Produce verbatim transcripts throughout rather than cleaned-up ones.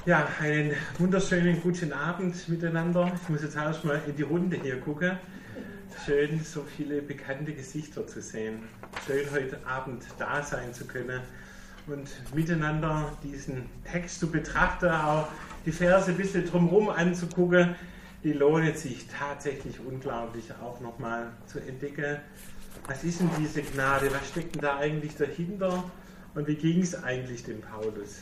Ja, einen wunderschönen guten Abend miteinander. Ich muss jetzt erstmal in die Runde hier gucken. Schön, so viele bekannte Gesichter zu sehen. Schön, heute Abend da sein zu können und miteinander diesen Text zu betrachten, auch die Verse ein bisschen drumherum anzugucken. Die lohnt sich tatsächlich unglaublich auch nochmal zu entdecken. Was ist denn diese Gnade? Was steckt denn da eigentlich dahinter? Und wie ging es eigentlich dem Paulus?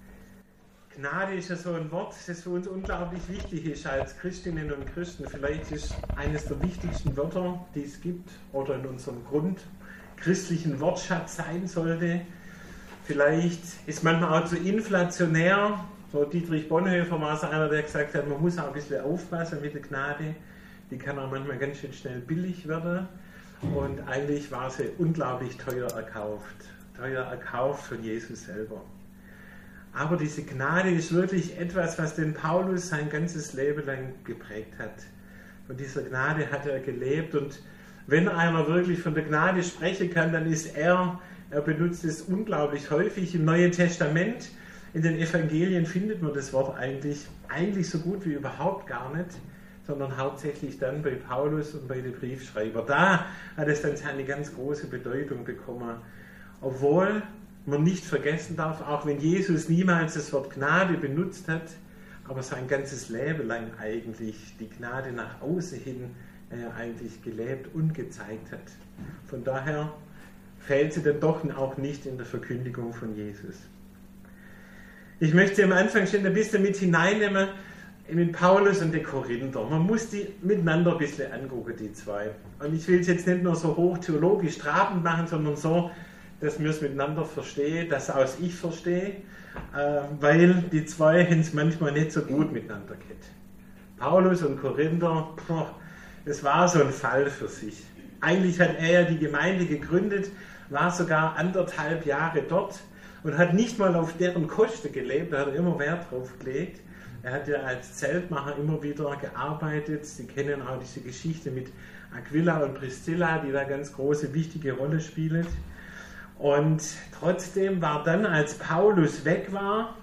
Gnade ist ja so ein Wort, das für uns unglaublich wichtig ist als Christinnen und Christen. Vielleicht ist eines der wichtigsten Wörter, die es gibt oder in unserem grundchristlichen Wortschatz sein sollte. Vielleicht ist manchmal auch zu inflationär. So Dietrich Bonhoeffer war es einer, der gesagt hat, man muss auch ein bisschen aufpassen mit der Gnade. Die kann auch manchmal ganz schön schnell billig werden. Und eigentlich war sie unglaublich teuer erkauft. Teuer erkauft von Jesus selber. Aber diese Gnade ist wirklich etwas, was den Paulus sein ganzes Leben lang geprägt hat. Von dieser Gnade hat er gelebt. Und wenn einer wirklich von der Gnade sprechen kann, dann ist er, er benutzt es unglaublich häufig. Im Neuen Testament, in den Evangelien findet man das Wort eigentlich, eigentlich so gut wie überhaupt gar nicht, sondern hauptsächlich dann bei Paulus und bei den Briefschreibern. Da hat es dann seine ganz große Bedeutung bekommen. Obwohl man nicht vergessen darf, auch wenn Jesus niemals das Wort Gnade benutzt hat, aber sein ganzes Leben lang eigentlich die Gnade nach außen hin äh, eigentlich gelebt und gezeigt hat. Von daher fällt sie dann doch auch nicht in der Verkündigung von Jesus. Ich möchte am Anfang schon ein bisschen mit hineinnehmen mit Paulus und den Korinther. Man muss die miteinander ein bisschen angucken, die zwei. Und ich will es jetzt nicht nur so hoch theologisch trabend machen, sondern so, dass wir es miteinander verstehen, dass auch ich verstehe, äh, weil die zwei es manchmal nicht so gut miteinander geht. Paulus und Korinther, boah, das war so ein Fall für sich. Eigentlich hat er ja die Gemeinde gegründet, war sogar anderthalb Jahre dort und hat nicht mal auf deren Kosten gelebt, da hat er immer Wert drauf gelegt. Er hat ja als Zeltmacher immer wieder gearbeitet. Sie kennen auch diese Geschichte mit Aquila und Priscilla, die da ganz große, wichtige Rolle spielt. Und trotzdem war dann, als Paulus weg war,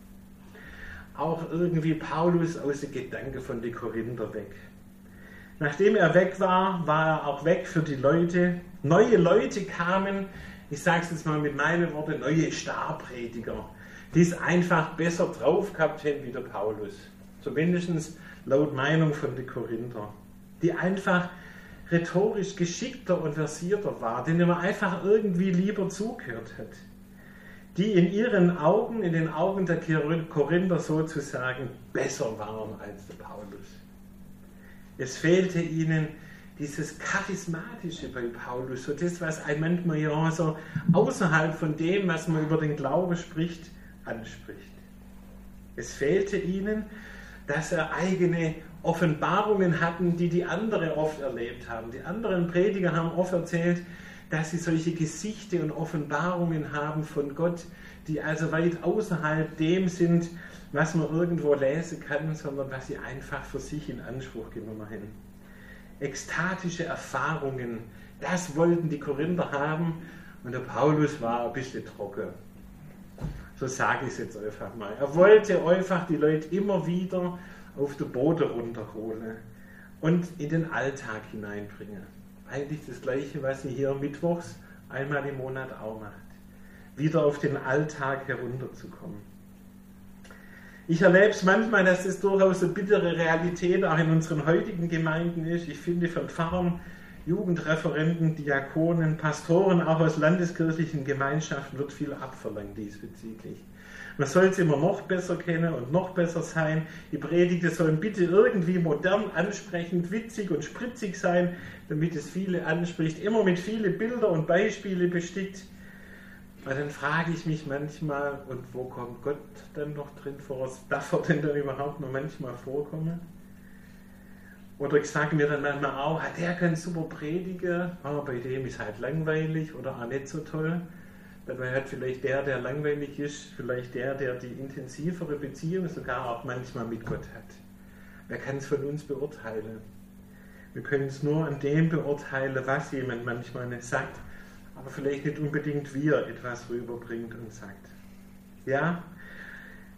auch irgendwie Paulus aus den Gedanken von den Korinther weg. Nachdem er weg war, war er auch weg für die Leute. Neue Leute kamen, ich sage es jetzt mal mit meinen Worten, neue Starprediger, die es einfach besser drauf gehabt hätten wie der Paulus. Zumindest laut Meinung von den Korinther. Die einfach rhetorisch geschickter und versierter war, denen man einfach irgendwie lieber zugehört hat. Die in ihren Augen, in den Augen der Korinther sozusagen besser waren als der Paulus. Es fehlte ihnen dieses Charismatische bei Paulus, so das, was ein manchmal ja so außerhalb von dem, was man über den Glauben spricht, anspricht. Es fehlte ihnen, dass er eigene Offenbarungen hatten, die die anderen oft erlebt haben. Die anderen Prediger haben oft erzählt, dass sie solche Gesichter und Offenbarungen haben von Gott, die also weit außerhalb dem sind, was man irgendwo lesen kann, sondern was sie einfach für sich in Anspruch genommen haben. Ekstatische Erfahrungen, das wollten die Korinther haben und der Paulus war ein bisschen trocken. So sage ich es jetzt einfach mal. Er wollte einfach die Leute immer wieder auf den Boden runterholen und in den Alltag hineinbringen. Eigentlich das Gleiche, was sie hier mittwochs einmal im Monat auch macht. Wieder auf den Alltag herunterzukommen. Ich erlebe es manchmal, dass das durchaus eine bittere Realität auch in unseren heutigen Gemeinden ist. Ich finde von Pfarrern, Jugendreferenten, Diakonen, Pastoren, auch aus landeskirchlichen Gemeinschaften wird viel abverlangt diesbezüglich. Man soll es immer noch besser kennen und noch besser sein. Die Predigten sollen bitte irgendwie modern, ansprechend, witzig und spritzig sein, damit es viele anspricht. Immer mit vielen Bilder und Beispiele bestickt. Und dann frage ich mich manchmal, und wo kommt Gott dann noch drin vor? Darf er denn dann überhaupt noch manchmal vorkommen? Oder ich sage mir dann manchmal auch, der kann super predigen, aber bei dem ist halt langweilig oder auch nicht so toll. Dabei hat vielleicht der, der langweilig ist, vielleicht der, der die intensivere Beziehung sogar auch manchmal mit Gott hat. Wer kann es von uns beurteilen? Wir können es nur an dem beurteilen, was jemand manchmal nicht sagt, aber vielleicht nicht unbedingt wie er etwas rüberbringt und sagt. Ja,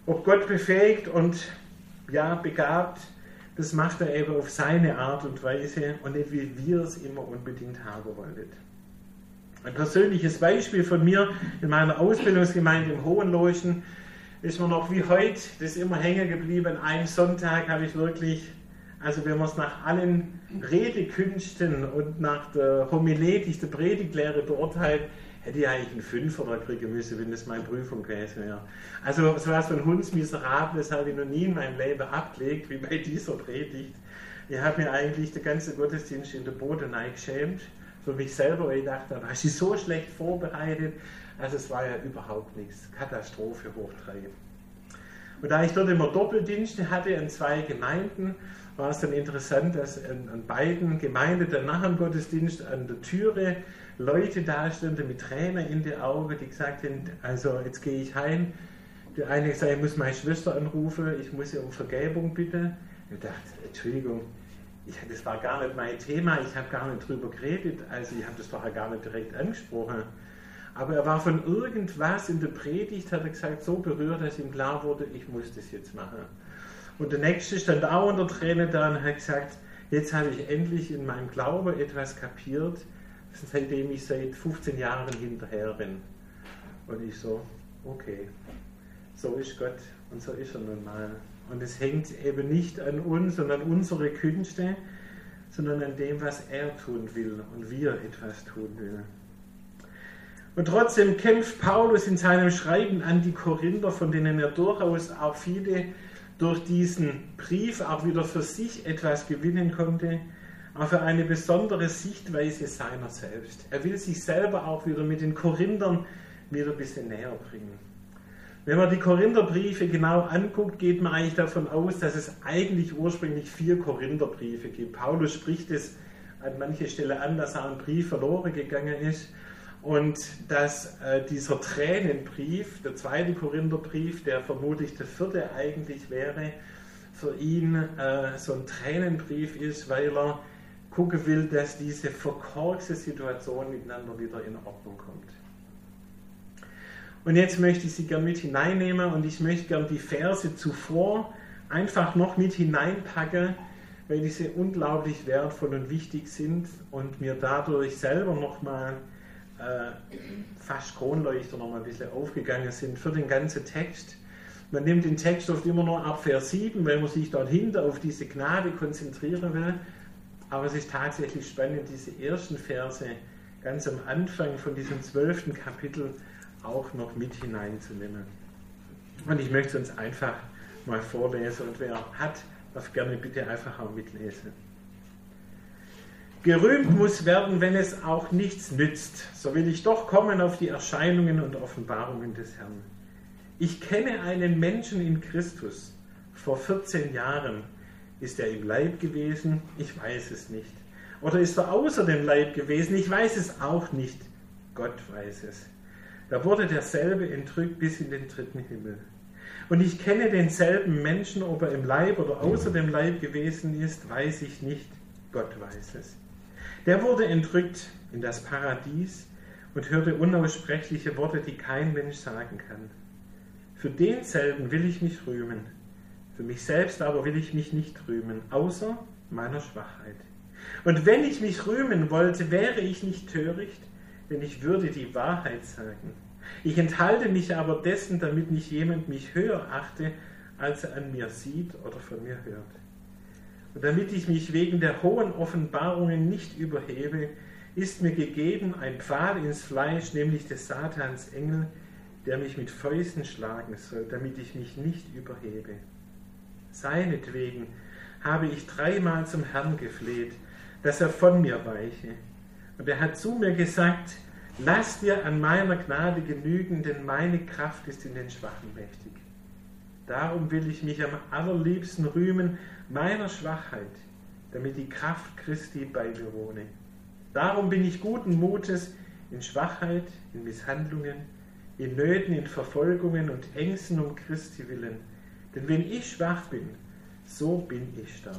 ob Gott befähigt und ja, begabt, das macht er eben auf seine Art und Weise und nicht wie wir es immer unbedingt haben wollten. Ein persönliches Beispiel von mir in meiner Ausbildungsgemeinde im Hohenloischen ist mir noch wie heute das immer hängen geblieben. An einem Sonntag habe ich wirklich, also wenn man es nach allen Redekünsten und nach der Homiletik, der Predigtlehre beurteilt, hätte ich eigentlich einen Fünfer da kriegen müssen, wenn das meine Prüfung gewesen wäre. Also so was von Hundsmiserables habe ich noch nie in meinem Leben abgelegt, wie bei dieser Predigt. Ich habe mir eigentlich den ganzen Gottesdienst in der Bodenei geschämt, für mich selber, weil ich dachte, da war ich so schlecht vorbereitet. Also es war ja überhaupt nichts. Katastrophe hoch drei. Und da ich dort immer Doppeldienste hatte in zwei Gemeinden, war es dann interessant, dass an, an beiden Gemeinden dann nach dem Gottesdienst an der Türe Leute da standen mit Tränen in den Augen, die gesagt haben, also jetzt gehe ich heim. Der eine gesagt, ich muss meine Schwester anrufen, ich muss sie um Vergebung bitten. Ich dachte, Entschuldigung, ich, das war gar nicht mein Thema, ich habe gar nicht drüber geredet, also ich habe das doch gar nicht direkt angesprochen. Aber er war von irgendwas in der Predigt, hat er gesagt, so berührt, dass ihm klar wurde, ich muss das jetzt machen. Und der Nächste stand auch unter Tränen da und hat gesagt, jetzt habe ich endlich in meinem Glauben etwas kapiert, seitdem ich seit fünfzehn Jahren hinterher bin. Und ich so, okay, so ist Gott und so ist er nun mal. Und es hängt eben nicht an uns und an unsere Künste, sondern an dem, was er tun will und wie er etwas tun will. Und trotzdem kämpft Paulus in seinem Schreiben an die Korinther, von denen er durchaus auch viele durch diesen Brief auch wieder für sich etwas gewinnen konnte, auch für eine besondere Sichtweise seiner selbst. Er will sich selber auch wieder mit den Korinthern wieder ein bisschen näher bringen. Wenn man die Korintherbriefe genau anguckt, geht man eigentlich davon aus, dass es eigentlich ursprünglich vier Korintherbriefe gibt. Paulus spricht es an mancher Stelle an, dass auch ein Brief verloren gegangen ist und dass äh, dieser Tränenbrief, der zweite Korintherbrief, der vermutlich der vierte eigentlich wäre, für ihn äh, so ein Tränenbrief ist, weil er gucken will, dass diese verkorkste Situation miteinander wieder in Ordnung kommt. Und jetzt möchte ich Sie gern mit hineinnehmen und ich möchte gern die Verse zuvor einfach noch mit hineinpacken, weil diese unglaublich wertvoll und wichtig sind und mir dadurch selber nochmal äh, fast Kronleuchter nochmal ein bisschen aufgegangen sind für den ganzen Text. Man nimmt den Text oft immer nur ab Vers sieben, weil man sich dort hinter auf diese Gnade konzentrieren will. Aber es ist tatsächlich spannend, diese ersten Verse ganz am Anfang von diesem zwölften Kapitel auch noch mit hineinzunehmen. Und ich möchte es uns einfach mal vorlesen und wer hat, darf gerne bitte einfach auch mitlesen. Gerühmt muss werden, wenn es auch nichts nützt, so will ich doch kommen auf die Erscheinungen und Offenbarungen des Herrn. Ich kenne einen Menschen in Christus. Vor vierzehn Jahren ist er im Leib gewesen, ich weiß es nicht. Oder ist er außer dem Leib gewesen, ich weiß es auch nicht. Gott weiß es. Da wurde derselbe entrückt bis in den dritten Himmel. Und ich kenne denselben Menschen, ob er im Leib oder außer dem Leib gewesen ist, weiß ich nicht. Gott weiß es. Der wurde entrückt in das Paradies und hörte unaussprechliche Worte, die kein Mensch sagen kann. Für denselben will ich mich rühmen. Für mich selbst aber will ich mich nicht rühmen, außer meiner Schwachheit. Und wenn ich mich rühmen wollte, wäre ich nicht töricht, denn ich würde die Wahrheit sagen. Ich enthalte mich aber dessen, damit nicht jemand mich höher achte, als er an mir sieht oder von mir hört. Und damit ich mich wegen der hohen Offenbarungen nicht überhebe, ist mir gegeben ein Pfahl ins Fleisch, nämlich des Satans Engel, der mich mit Fäusten schlagen soll, damit ich mich nicht überhebe. Seinetwegen habe ich dreimal zum Herrn gefleht, dass er von mir weiche. Und er hat zu mir gesagt, lass dir an meiner Gnade genügen, denn meine Kraft ist in den Schwachen mächtig. Darum will ich mich am allerliebsten rühmen meiner Schwachheit, damit die Kraft Christi bei mir wohne. Darum bin ich guten Mutes in Schwachheit, in Misshandlungen, in Nöten, in Verfolgungen und Ängsten um Christi willen. Denn wenn ich schwach bin, so bin ich stark.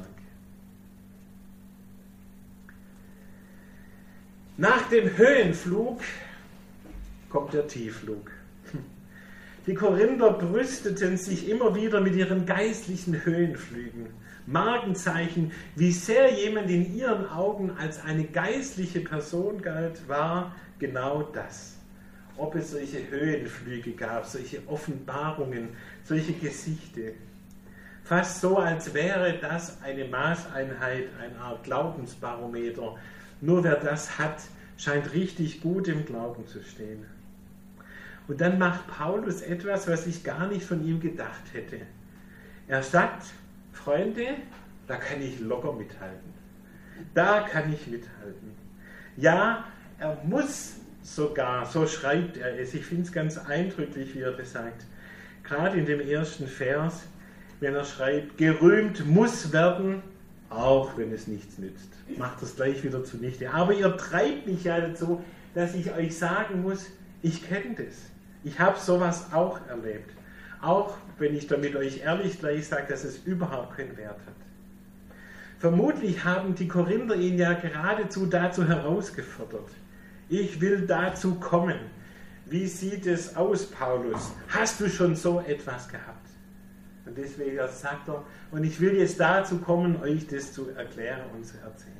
Nach dem Höhenflug kommt der Tiefflug. Die Korinther brüsteten sich immer wieder mit ihren geistlichen Höhenflügen. Markenzeichen, wie sehr jemand in ihren Augen als eine geistliche Person galt, war genau das. Ob es solche Höhenflüge gab, solche Offenbarungen, solche Gesichter. Fast so, als wäre das eine Maßeinheit, eine Art Glaubensbarometer. Nur wer das hat, scheint richtig gut im Glauben zu stehen. Und dann macht Paulus etwas, was ich gar nicht von ihm gedacht hätte. Er sagt, Freunde, da kann ich locker mithalten. Da kann ich mithalten. Ja, er muss sogar, so schreibt er es. Ich finde es ganz eindrücklich, wie er das sagt. Gerade in dem ersten Vers, wenn er schreibt, gerühmt muss werden, auch wenn es nichts nützt. Macht das gleich wieder zunichte. Aber ihr treibt mich ja dazu, dass ich euch sagen muss, ich kenne das. Ich habe sowas auch erlebt. Auch wenn ich damit euch ehrlich gleich sage, dass es überhaupt keinen Wert hat. Vermutlich haben die Korinther ihn ja geradezu dazu herausgefordert. Ich will dazu kommen. Wie sieht es aus, Paulus? Hast du schon so etwas gehabt? Und deswegen sagt er, und ich will jetzt dazu kommen, euch das zu erklären und zu erzählen.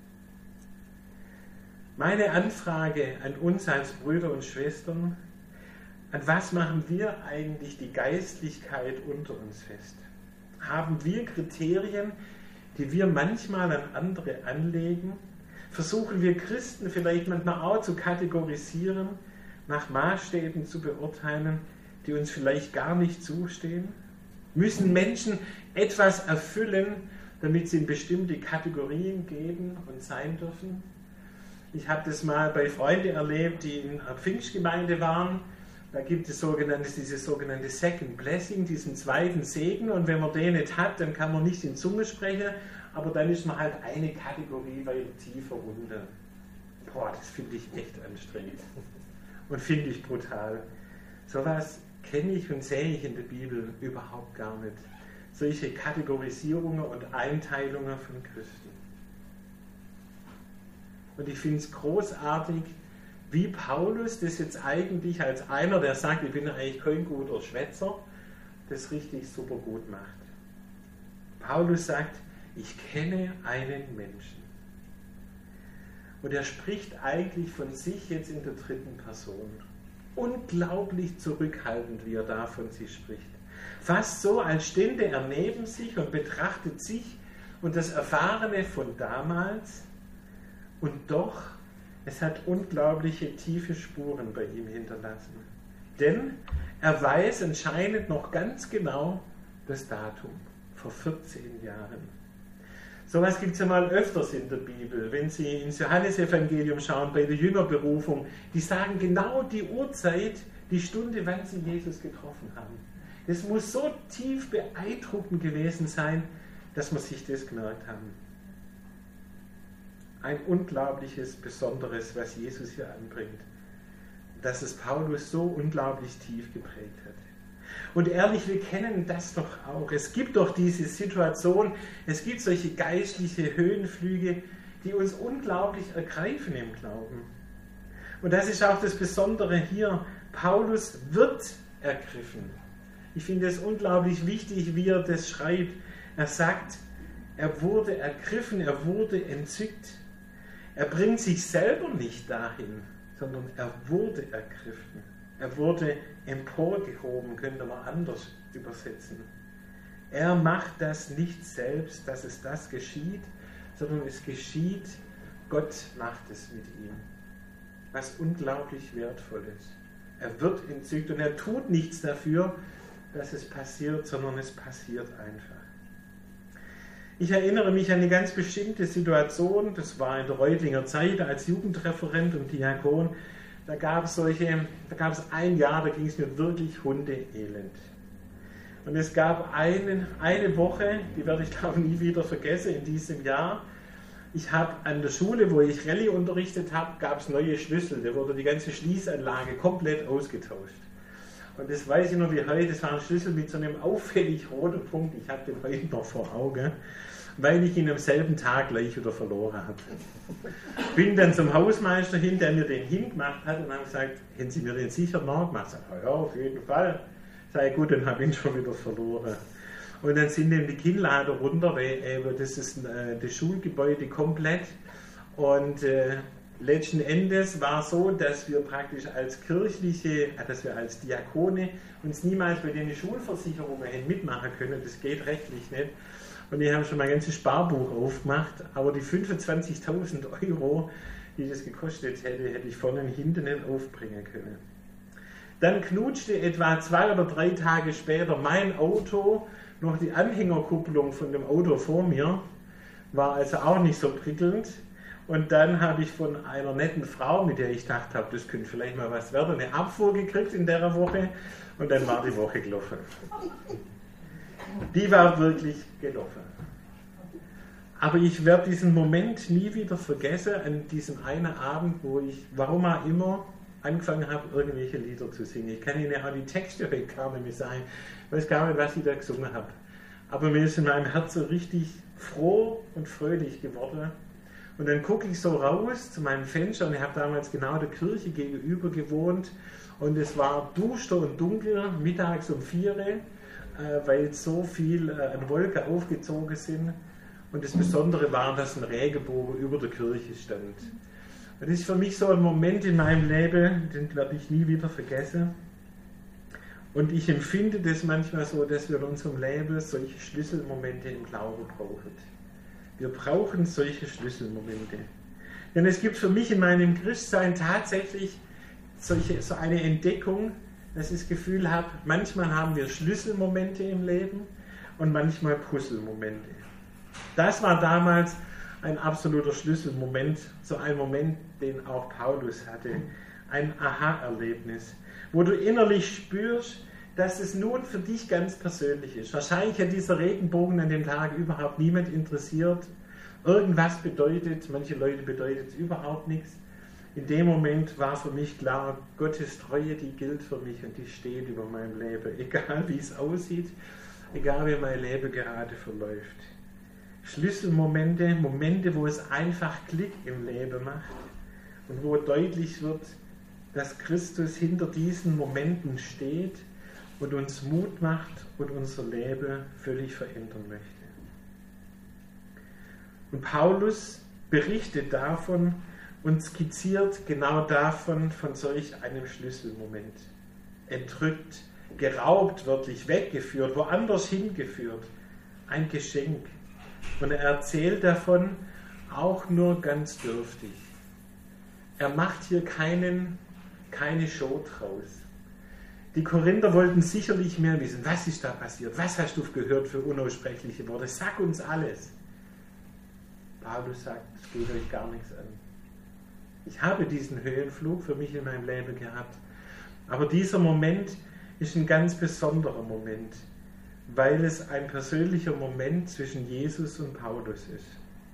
Meine Anfrage an uns als Brüder und Schwestern: An was machen wir eigentlich die Geistlichkeit unter uns fest? Haben wir Kriterien, die wir manchmal an andere anlegen? Versuchen wir Christen vielleicht manchmal auch zu kategorisieren, nach Maßstäben zu beurteilen, die uns vielleicht gar nicht zustehen? Müssen Menschen etwas erfüllen, damit sie in bestimmte Kategorien gehen und sein dürfen? Ich habe das mal bei Freunden erlebt, die in einer Pfingstgemeinde waren. Da gibt es sogenannte, dieses sogenannte Second Blessing, diesen zweiten Segen. Und wenn man den nicht hat, dann kann man nicht in Zunge sprechen, aber dann ist man halt eine Kategorie weiter tiefer unten. Boah, das finde ich echt anstrengend und finde ich brutal. Sowas kenne ich und sehe ich in der Bibel überhaupt gar nicht. Solche Kategorisierungen und Einteilungen von Christen. Und ich finde es großartig, wie Paulus das jetzt eigentlich als einer, der sagt, ich bin eigentlich kein guter Schwätzer, das richtig super gut macht. Paulus sagt, ich kenne einen Menschen. Und er spricht eigentlich von sich jetzt in der dritten Person. Unglaublich zurückhaltend, wie er da von sich spricht. Fast so, als stände er neben sich und betrachtet sich und das Erfahrene von damals. Und doch, es hat unglaubliche tiefe Spuren bei ihm hinterlassen. Denn er weiß anscheinend noch ganz genau das Datum, vor vierzehn Jahren. Sowas gibt es ja mal öfters in der Bibel. Wenn Sie ins Johannesevangelium schauen, bei der Jüngerberufung, die sagen genau die Uhrzeit, die Stunde, wann sie Jesus getroffen haben. Das muss so tief beeindruckend gewesen sein, dass man sich das gemerkt haben. Ein unglaubliches, Besonderes, was Jesus hier anbringt, dass es Paulus so unglaublich tief geprägt hat. Und ehrlich, wir kennen das doch auch. Es gibt doch diese Situation, es gibt solche geistliche Höhenflüge, die uns unglaublich ergreifen im Glauben. Und das ist auch das Besondere hier. Paulus wird ergriffen. Ich finde es unglaublich wichtig, wie er das schreibt. Er sagt, er wurde ergriffen, er wurde entzückt. Er bringt sich selber nicht dahin, sondern er wurde ergriffen. Er wurde emporgehoben, könnte man anders übersetzen. Er macht das nicht selbst, dass es das geschieht, sondern es geschieht, Gott macht es mit ihm. Was unglaublich wertvoll ist. Er wird entzückt und er tut nichts dafür, dass es passiert, sondern es passiert einfach. Ich erinnere mich an eine ganz bestimmte Situation, das war in der Reutlinger Zeit als Jugendreferent und Diakon. Da gab es solche, da gab es ein Jahr, da ging es mir wirklich hundeelend. Und es gab eine, eine Woche, die werde ich glaube nie wieder vergessen in diesem Jahr. Ich habe an der Schule, wo ich Rallye unterrichtet habe, gab es neue Schlüssel. Da wurde die ganze Schließanlage komplett ausgetauscht. Und das weiß ich noch wie heute, das war ein Schlüssel mit so einem auffällig roten Punkt. Ich habe den heute noch vor Augen, weil ich ihn am selben Tag gleich wieder verloren habe. Bin dann zum Hausmeister hin, der mir den hingemacht hat und habe gesagt, hätten Sie mir den sicher nachgemacht? Ich sage, ja, auf jeden Fall. Sei gut, dann habe ich ihn schon wieder verloren. Und dann sind eben die Kinnlader runter, weil eben das ist äh, das Schulgebäude komplett. Und äh, letzten Endes war so, dass wir praktisch als kirchliche, dass wir als Diakone uns niemals bei den Schulversicherungen hätten mitmachen können. Das geht rechtlich nicht. Und ich habe schon mein ganzes Sparbuch aufgemacht, aber die fünfundzwanzigtausend Euro, die das gekostet hätte, hätte ich vorne und hinten nicht aufbringen können. Dann knutschte etwa zwei oder drei Tage später mein Auto noch die Anhängerkupplung von dem Auto vor mir, war also auch nicht so prickelnd. Und dann habe ich von einer netten Frau, mit der ich gedacht habe, das könnte vielleicht mal was werden, eine Abfuhr gekriegt in der Woche und dann war die Woche gelaufen. Die war wirklich gelaufen. Aber ich werde diesen Moment nie wieder vergessen, an diesem einen Abend, wo ich, warum auch immer, angefangen habe, irgendwelche Lieder zu singen. Ich kann Ihnen auch die Texte heute gar nicht mehr sagen. Ich weiß gar nicht, was ich da gesungen habe. Aber mir ist in meinem Herzen richtig froh und fröhlich geworden. Und dann gucke ich so raus zu meinem Fenster und ich habe damals genau der Kirche gegenüber gewohnt und es war duster und dunkel, mittags um vier, äh, weil so viel äh, an Wolken aufgezogen sind. Und das Besondere war, dass ein Regenbogen über der Kirche stand. Und das ist für mich so ein Moment in meinem Leben, den werde ich nie wieder vergessen. Und ich empfinde das manchmal so, dass wir in unserem Leben solche Schlüsselmomente im Glauben brauchen. Wir brauchen solche Schlüsselmomente. Denn es gibt für mich in meinem Christsein tatsächlich solche, so eine Entdeckung, dass ich das Gefühl habe, manchmal haben wir Schlüsselmomente im Leben und manchmal Puzzlemomente. Das war damals ein absoluter Schlüsselmoment, so ein Moment, den auch Paulus hatte. Ein Aha-Erlebnis, wo du innerlich spürst, dass es nun für dich ganz persönlich ist. Wahrscheinlich hat dieser Regenbogen an dem Tag überhaupt niemand interessiert. Irgendwas bedeutet, manche Leute bedeutet es überhaupt nichts. In dem Moment war für mich klar, Gottes Treue, die gilt für mich und die steht über meinem Leben. Egal wie es aussieht, egal wie mein Leben gerade verläuft. Schlüsselmomente, Momente, wo es einfach Klick im Leben macht und wo deutlich wird, dass Christus hinter diesen Momenten steht und uns Mut macht und unser Leben völlig verändern möchte. Und Paulus berichtet davon und skizziert genau davon, von solch einem Schlüsselmoment. Entrückt, geraubt, wörtlich weggeführt, woanders hingeführt. Ein Geschenk. Und er erzählt davon auch nur ganz dürftig. Er macht hier keinen, keine Show draus. Die Korinther wollten sicherlich mehr wissen. Was ist da passiert? Was hast du gehört für unaussprechliche Worte? Sag uns alles. Paulus sagt, es geht euch gar nichts an. Ich habe diesen Höhenflug für mich in meinem Leben gehabt. Aber dieser Moment ist ein ganz besonderer Moment, weil es ein persönlicher Moment zwischen Jesus und Paulus ist.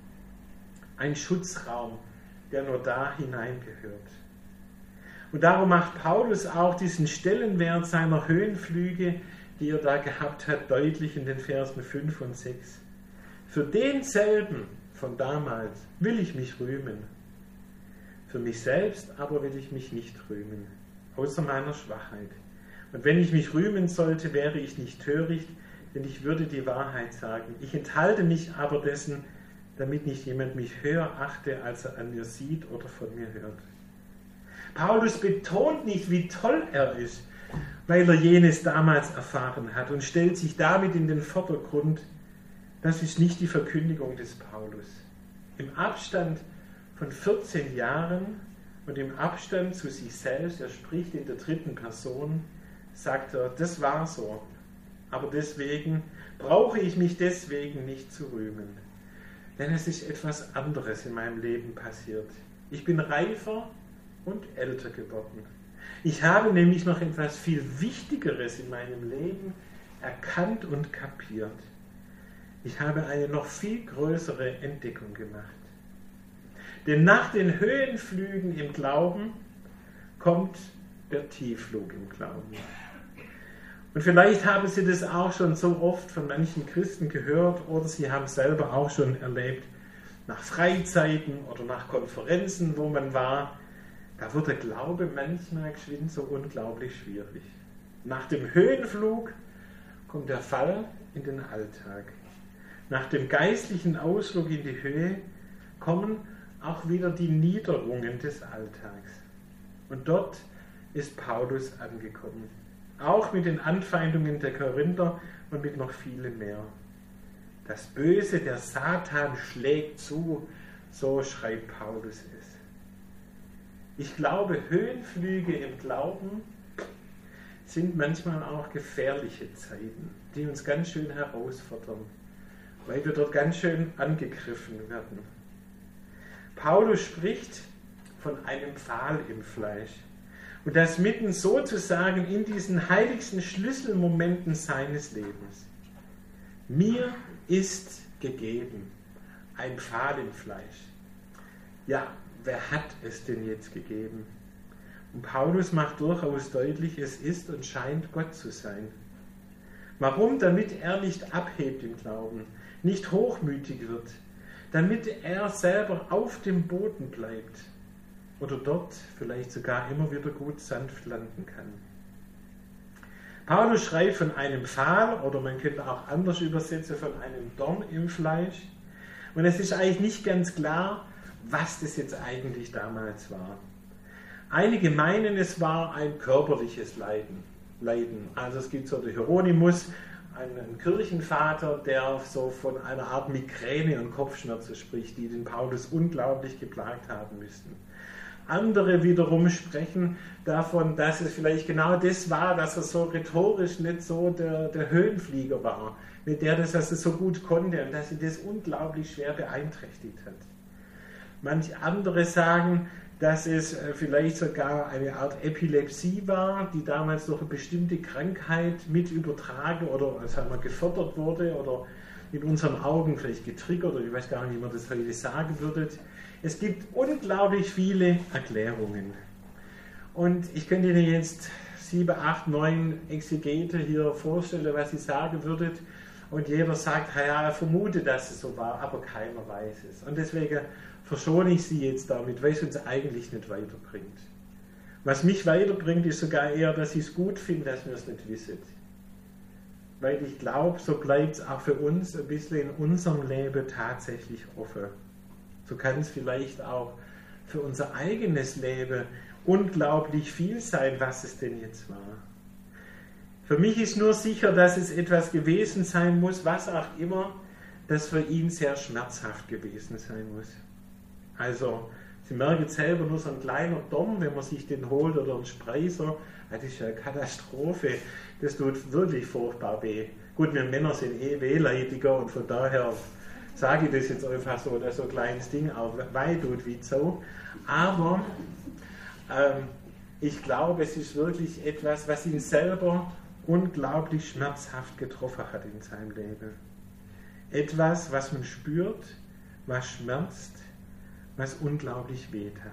Ein Schutzraum, der nur da hineingehört. Und darum macht Paulus auch diesen Stellenwert seiner Höhenflüge, die er da gehabt hat, deutlich in den Versen fünf und sechs. Für denselben von damals will ich mich rühmen. Für mich selbst aber will ich mich nicht rühmen, außer meiner Schwachheit. Und wenn ich mich rühmen sollte, wäre ich nicht töricht, denn ich würde die Wahrheit sagen. Ich enthalte mich aber dessen, damit nicht jemand mich höher achte, als er an mir sieht oder von mir hört. Paulus betont nicht, wie toll er ist, weil er jenes damals erfahren hat und stellt sich damit in den Vordergrund. Das ist nicht die Verkündigung des Paulus. Im Abstand von vierzehn Jahren und im Abstand zu sich selbst, er spricht in der dritten Person, sagt er, das war so, aber deswegen brauche ich mich deswegen nicht zu rühmen. Denn es ist etwas anderes in meinem Leben passiert. Ich bin reifer und älter geworden. Ich habe nämlich noch etwas viel Wichtigeres in meinem Leben erkannt und kapiert. Ich habe eine noch viel größere Entdeckung gemacht. Denn nach den Höhenflügen im Glauben kommt der Tiefflug im Glauben. Und vielleicht haben Sie das auch schon so oft von manchen Christen gehört oder Sie haben es selber auch schon erlebt, nach Freizeiten oder nach Konferenzen, wo man war. Da wird der Glaube manchmal geschwind so unglaublich schwierig. Nach dem Höhenflug kommt der Fall in den Alltag. Nach dem geistlichen Ausflug in die Höhe kommen auch wieder die Niederungen des Alltags. Und dort ist Paulus angekommen. Auch mit den Anfeindungen der Korinther und mit noch vielen mehr. Das Böse, der Satan schlägt zu, so schreibt Paulus es. Ich glaube, Höhenflüge im Glauben sind manchmal auch gefährliche Zeiten, die uns ganz schön herausfordern, weil wir dort ganz schön angegriffen werden. Paulus spricht von einem Pfahl im Fleisch. Und das mitten sozusagen in diesen heiligsten Schlüsselmomenten seines Lebens. Mir ist gegeben ein Pfahl im Fleisch. Ja, wer hat es denn jetzt gegeben? Und Paulus macht durchaus deutlich, es ist und scheint Gott zu sein. Warum? Damit er nicht abhebt im Glauben, nicht hochmütig wird, damit er selber auf dem Boden bleibt oder dort vielleicht sogar immer wieder gut sanft landen kann. Paulus schreibt von einem Pfahl, oder man könnte auch anders übersetzen, von einem Dorn im Fleisch. Und es ist eigentlich nicht ganz klar, was das jetzt eigentlich damals war. Einige meinen, es war ein körperliches Leiden. Leiden. Also es gibt so den Hieronymus, einen Kirchenvater, der so von einer Art Migräne und Kopfschmerzen spricht, die den Paulus unglaublich geplagt haben müssten. Andere wiederum sprechen davon, dass es vielleicht genau das war, dass er so rhetorisch nicht so der, der Höhenflieger war, mit der das also so gut konnte und dass ihn das unglaublich schwer beeinträchtigt hat. Manche andere sagen, dass es vielleicht sogar eine Art Epilepsie war, die damals durch eine bestimmte Krankheit mit übertragen oder sagen wir, gefördert wurde oder in unseren Augen vielleicht getriggert, oder ich weiß gar nicht, wie man das heute sagen würde. Es gibt unglaublich viele Erklärungen. Und ich könnte Ihnen jetzt sieben, acht, neun Exegete hier vorstellen, was Sie sagen würdet. Und jeder sagt, ja, er vermutet, dass es so war, aber keiner weiß es. Und deswegen verschone ich Sie jetzt damit, weil es uns eigentlich nicht weiterbringt. Was mich weiterbringt, ist sogar eher, dass ich es gut finde, dass wir es nicht wissen. Weil ich glaube, so bleibt es auch für uns ein bisschen in unserem Leben tatsächlich offen. So kann es vielleicht auch für unser eigenes Leben unglaublich viel sein, was es denn jetzt war. Für mich ist nur sicher, dass es etwas gewesen sein muss, was auch immer, das für ihn sehr schmerzhaft gewesen sein muss. Also, Sie merken selber, nur so ein kleiner Dorn, wenn man sich den holt oder einen Spreiser, das ist ja eine Katastrophe. Das tut wirklich furchtbar weh. Gut, wir Männer sind eh wehleidiger und von daher sage ich das jetzt einfach so, dass so ein kleines Ding auch weh tut wie so. Aber ähm, ich glaube, es ist wirklich etwas, was ihn selber unglaublich schmerzhaft getroffen hat in seinem Leben. Etwas, was man spürt, was schmerzt, was unglaublich wehtat.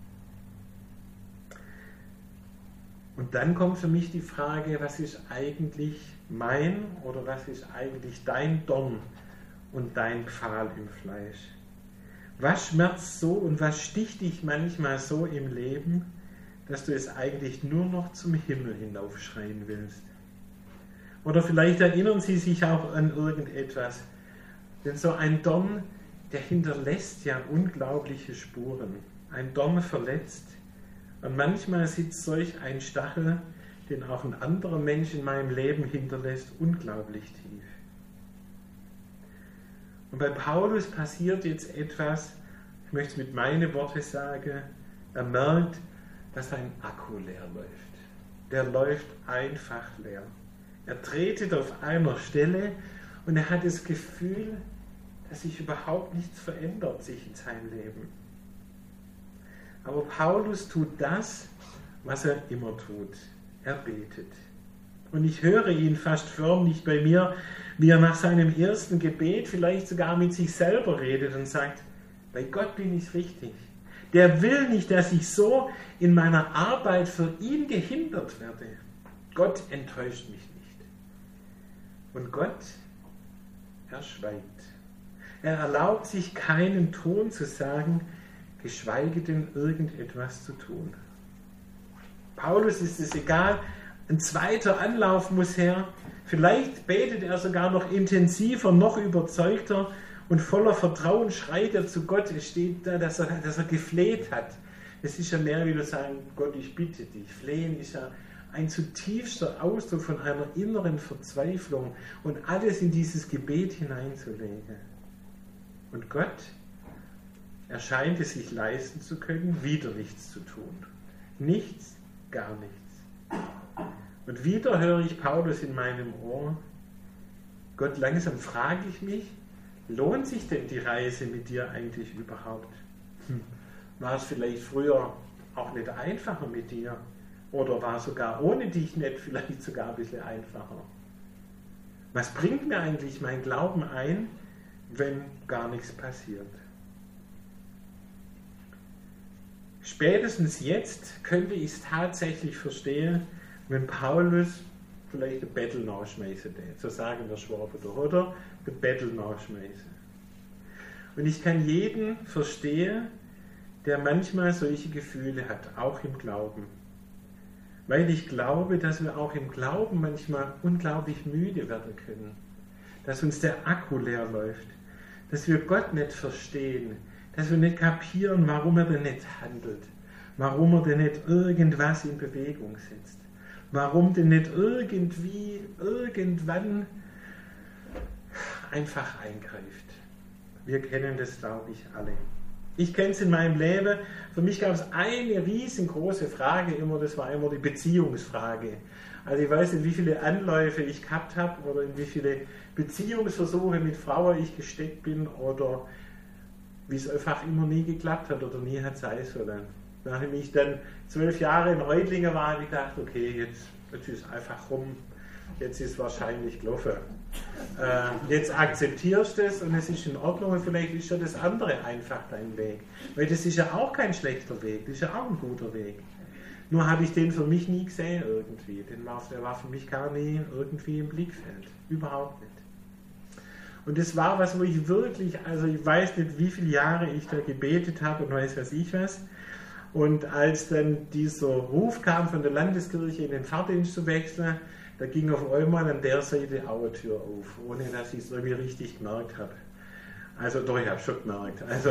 Und dann kommt für mich die Frage, was ist eigentlich mein oder was ist eigentlich dein Dorn und dein Pfahl im Fleisch? Was schmerzt so und was sticht dich manchmal so im Leben, dass du es eigentlich nur noch zum Himmel hinaufschreien willst? Oder vielleicht erinnern Sie sich auch an irgendetwas. Denn so ein Dorn, der hinterlässt ja unglaubliche Spuren. Ein Dorn verletzt. Und manchmal sitzt solch ein Stachel, den auch ein anderer Mensch in meinem Leben hinterlässt, unglaublich tief. Und bei Paulus passiert jetzt etwas, ich möchte es mit meinen Worten sagen, er merkt, dass sein Akku leer läuft. Der läuft einfach leer. Er tretet auf einer Stelle und er hat das Gefühl, dass sich überhaupt nichts verändert sich in seinem Leben. Aber Paulus tut das, was er immer tut. Er betet. Und ich höre ihn fast förmlich bei mir, wie er nach seinem ersten Gebet vielleicht sogar mit sich selber redet und sagt, bei Gott bin ich richtig. Der will nicht, dass ich so in meiner Arbeit für ihn gehindert werde. Gott enttäuscht mich nicht. Und Gott, er schweigt. Er erlaubt sich keinen Ton zu sagen, geschweige denn irgendetwas zu tun. Paulus ist es egal, Ein zweiter Anlauf muss her. Vielleicht betet er sogar noch intensiver, noch überzeugter und voller Vertrauen schreit er zu Gott. Es steht da, dass er, dass er gefleht hat. Es ist ja mehr wie wir sagen, Gott, ich bitte dich. Flehen ist ja ein zutiefster Ausdruck von einer inneren Verzweiflung und alles in dieses Gebet hineinzulegen. Und Gott, er scheint es sich leisten zu können, wieder nichts zu tun. Nichts, gar nichts. Und wieder höre ich Paulus in meinem Ohr, Gott, langsam frage ich mich, lohnt sich denn die Reise mit dir eigentlich überhaupt? Hm. War es vielleicht früher auch nicht einfacher mit dir? Oder war es sogar ohne dich nicht vielleicht sogar ein bisschen einfacher? Was bringt mir eigentlich mein Glauben ein, wenn gar nichts passiert? Spätestens jetzt könnte ich es tatsächlich verstehen, wenn Paulus vielleicht ein Bettel nachschmeißen würde. So sagen wir Schwaben doch, oder? Ein Bettel nachschmeißen. Und ich kann jeden verstehen, der manchmal solche Gefühle hat, auch im Glauben. Weil ich glaube, dass wir auch im Glauben manchmal unglaublich müde werden können. Dass uns der Akku leer läuft. Dass wir Gott nicht verstehen. Dass wir nicht kapieren, warum er denn nicht handelt. Warum er denn nicht irgendwas in Bewegung setzt. Warum denn nicht irgendwie, irgendwann einfach eingreift. Wir kennen das, glaube ich, alle. Ich kenne es in meinem Leben. Für mich gab es eine riesengroße Frage immer, das war immer die Beziehungsfrage. Also ich weiß nicht, wie viele Anläufe ich gehabt habe oder in wie viele Beziehungsversuche mit Frauen ich gesteckt bin oder wie es einfach immer nie geklappt hat oder nie hat sein sollen. Nachdem ich dann zwölf Jahre in Reutlingen war, habe ich gedacht, okay, jetzt, jetzt ist einfach rum, jetzt ist wahrscheinlich gelaufen. Äh, jetzt akzeptierst du es und es ist in Ordnung und vielleicht ist ja das andere einfach dein Weg. Weil das ist ja auch kein schlechter Weg, das ist ja auch ein guter Weg. Nur habe ich den für mich nie gesehen irgendwie. Den war, der war für mich gar nie irgendwie im Blickfeld. Überhaupt nicht. Und das war was, wo ich wirklich, also ich weiß nicht, wie viele Jahre ich da gebetet habe und weiß was ich was. Und als dann dieser Ruf kam von der Landeskirche in den Fahrdienst zu wechseln, da ging auf einmal an der Seite auch eine Tür auf, ohne dass ich es irgendwie richtig gemerkt habe. Also doch, ich habe es schon gemerkt. Also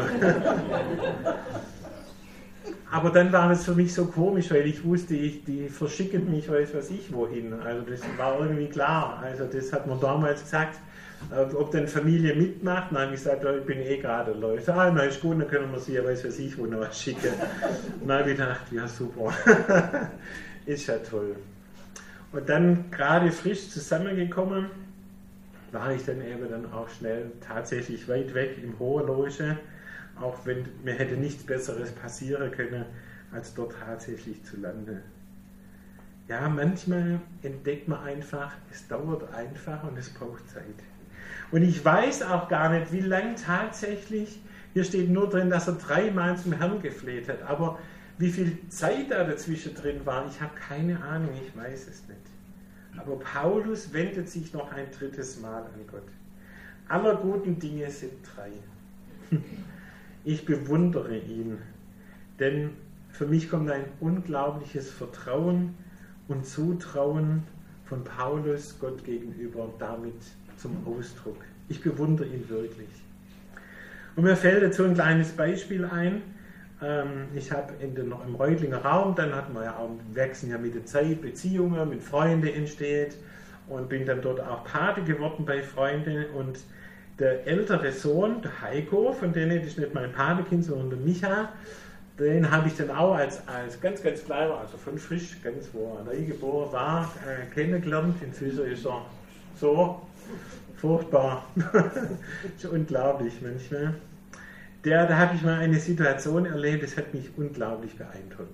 aber dann war es für mich so komisch, weil ich wusste, ich, die verschicken mich, weiß was ich wohin. Also das war irgendwie klar. Also das hat man damals gesagt, ob dann Familie mitmacht. Dann habe ich gesagt, ich bin eh gerade Leute. Ah, na ist gut, dann können wir sie ja weiß was ich wo noch was schicken. Und dann habe ich gedacht, ja super, ist ja toll. Und dann gerade frisch zusammengekommen, war ich dann eben dann auch schnell tatsächlich weit weg im Hohen Loge, auch wenn mir hätte nichts Besseres passieren können, als dort tatsächlich zu landen. Ja, manchmal entdeckt man einfach, es dauert einfach und es braucht Zeit. Und ich weiß auch gar nicht, wie lange tatsächlich, hier steht nur drin, dass er dreimal zum Herrn gefleht hat, aber wie viel Zeit da dazwischen drin war, ich habe keine Ahnung, ich weiß es nicht. Aber Paulus wendet sich noch ein drittes Mal an Gott. Aller guten Dinge sind drei. Ich bewundere ihn, denn für mich kommt ein unglaubliches Vertrauen und Zutrauen von Paulus Gott gegenüber damit zum Ausdruck. Ich bewundere ihn wirklich. Und mir fällt dazu ein kleines Beispiel ein. Ich habe in den, noch im Reutlinger Raum, dann hatten wir ja auch, wachsen ja mit der Zeit, Beziehungen mit Freunden entsteht und bin dann dort auch Pate geworden bei Freunden und der ältere Sohn, der Heiko, von dem ist nicht mein Patekind, sondern der Micha, den habe ich dann auch als, als ganz, ganz kleiner, also von frisch, ganz wo er neu geboren war, äh, kennengelernt. Inzwischen ist er so furchtbar, ist unglaublich manchmal. Der, da habe ich mal eine Situation erlebt, das hat mich unglaublich beeindruckt.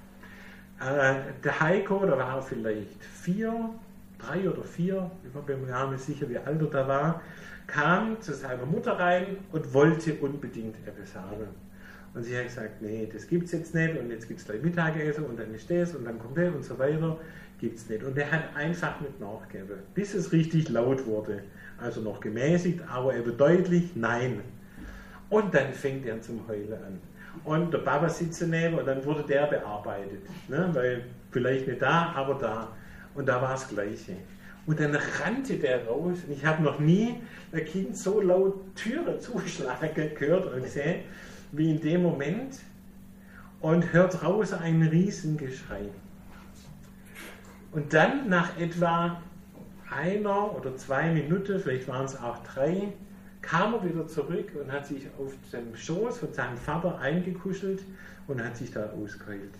Äh, der Heiko, da war er vielleicht vier, drei oder vier, ich bin mir gar nicht sicher, wie alt er da war, kam zu seiner Mutter rein und wollte unbedingt etwas haben. Und sie hat gesagt, nee, das gibt es jetzt nicht und jetzt gibt es gleich Mittagessen und dann ist das und dann kommt der und so weiter, gibt es nicht. Und er hat einfach nicht nachgegeben, bis es richtig laut wurde. Also noch gemäßigt, aber eben deutlich nein. Und dann fängt er zum Heulen an. Und der Papa sitzt daneben und dann wurde der bearbeitet. Ne? Weil vielleicht nicht da, aber da. Und da war das Gleiche. Und dann rannte der raus und ich habe noch nie ein Kind so laut Türen zuschlagen gehört und gesehen, wie in dem Moment, und hört raus ein Riesengeschrei. Und dann nach etwa einer oder zwei Minuten, vielleicht waren es auch drei, kam er wieder zurück und hat sich auf dem Schoß von seinem Vater eingekuschelt und hat sich da ausgeheult.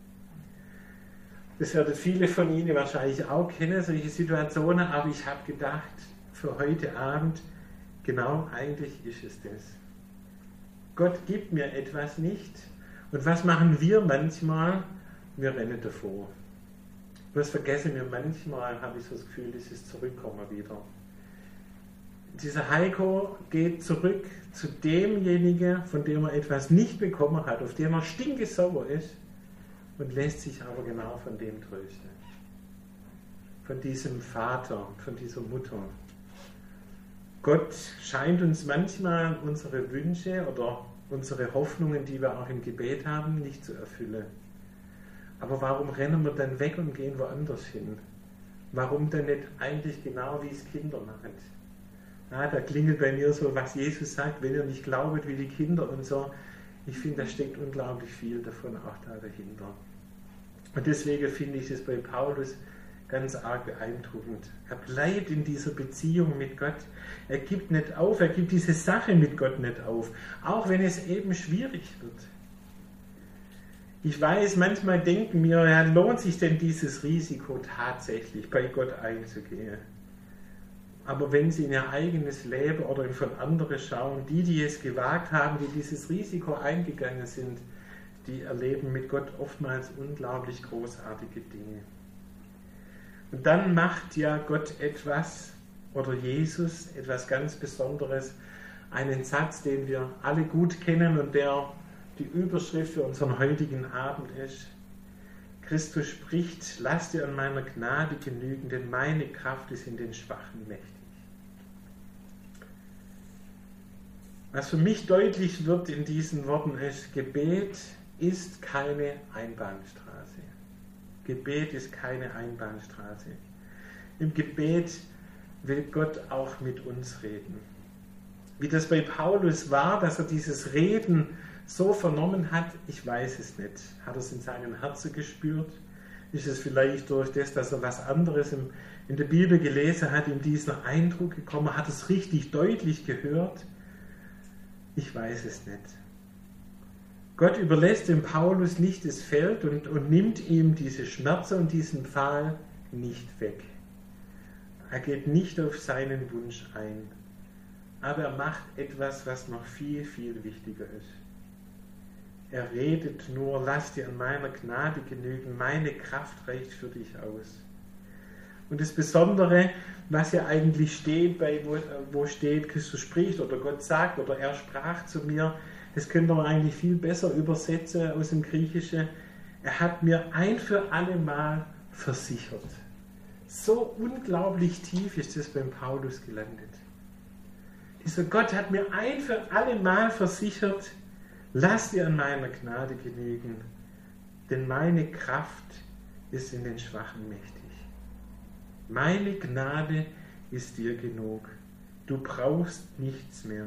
Das werden viele von Ihnen wahrscheinlich auch kennen, solche Situationen, aber ich habe gedacht, für heute Abend, genau eigentlich ist es das. Gott gibt mir etwas nicht und was machen wir manchmal? Wir rennen davor. Das vergessen wir manchmal, habe ich so das Gefühl, dieses Zurückkommen wieder. Dieser Heiko geht zurück zu demjenigen, von dem er etwas nicht bekommen hat, auf dem er stinkesauer ist und lässt sich aber genau von dem trösten. Von diesem Vater, von dieser Mutter. Gott scheint uns manchmal unsere Wünsche oder unsere Hoffnungen, die wir auch im Gebet haben, nicht zu erfüllen. Aber warum rennen wir dann weg und gehen woanders hin? Warum denn nicht eigentlich genau, wie es Kinder machen? Ja, da klingelt bei mir so, was Jesus sagt, wenn ihr nicht glaubt wie die Kinder und so. Ich finde, da steckt unglaublich viel davon auch da dahinter. Und deswegen finde ich es bei Paulus ganz arg beeindruckend. Er bleibt in dieser Beziehung mit Gott. Er gibt nicht auf, er gibt diese Sache mit Gott nicht auf, auch wenn es eben schwierig wird. Ich weiß, manchmal denken wir, ja, lohnt sich denn dieses Risiko tatsächlich, bei Gott einzugehen? Aber wenn Sie in Ihr eigenes Leben oder von anderen schauen, die, die es gewagt haben, die dieses Risiko eingegangen sind, die erleben mit Gott oftmals unglaublich großartige Dinge. Und dann macht ja Gott etwas, oder Jesus etwas ganz Besonderes, einen Satz, den wir alle gut kennen und der die Überschrift für unseren heutigen Abend ist. Christus spricht, lasst dir an meiner Gnade genügen, denn meine Kraft ist in den Schwachen mächtig. Was für mich deutlich wird in diesen Worten ist, Gebet ist keine Einbahnstraße. Gebet ist keine Einbahnstraße. Im Gebet will Gott auch mit uns reden. Wie das bei Paulus war, dass er dieses Reden so vernommen hat, ich weiß es nicht. Hat er es in seinem Herzen gespürt? Ist es vielleicht durch das, dass er was anderes im, in der Bibel gelesen hat, ihm dieser Eindruck gekommen? Hat er es richtig deutlich gehört? Ich weiß es nicht. Gott überlässt dem Paulus nicht das Feld und, und nimmt ihm diese Schmerzen und diesen Pfahl nicht weg. Er geht nicht auf seinen Wunsch ein, aber er macht etwas, was noch viel, viel wichtiger ist. Er redet nur, lass dir an meiner Gnade genügen, meine Kraft reicht für dich aus. Und das Besondere, was ja eigentlich steht, bei wo, wo steht, Christus spricht oder Gott sagt oder er sprach zu mir, das könnte man eigentlich viel besser übersetzen aus dem Griechischen. Er hat mir ein für alle Mal versichert. So unglaublich tief ist das beim Paulus gelandet. Dieser Gott hat mir ein für alle Mal versichert, lass dir an meiner Gnade genügen, denn meine Kraft ist in den Schwachen mächtig. Meine Gnade ist dir genug. Du brauchst nichts mehr.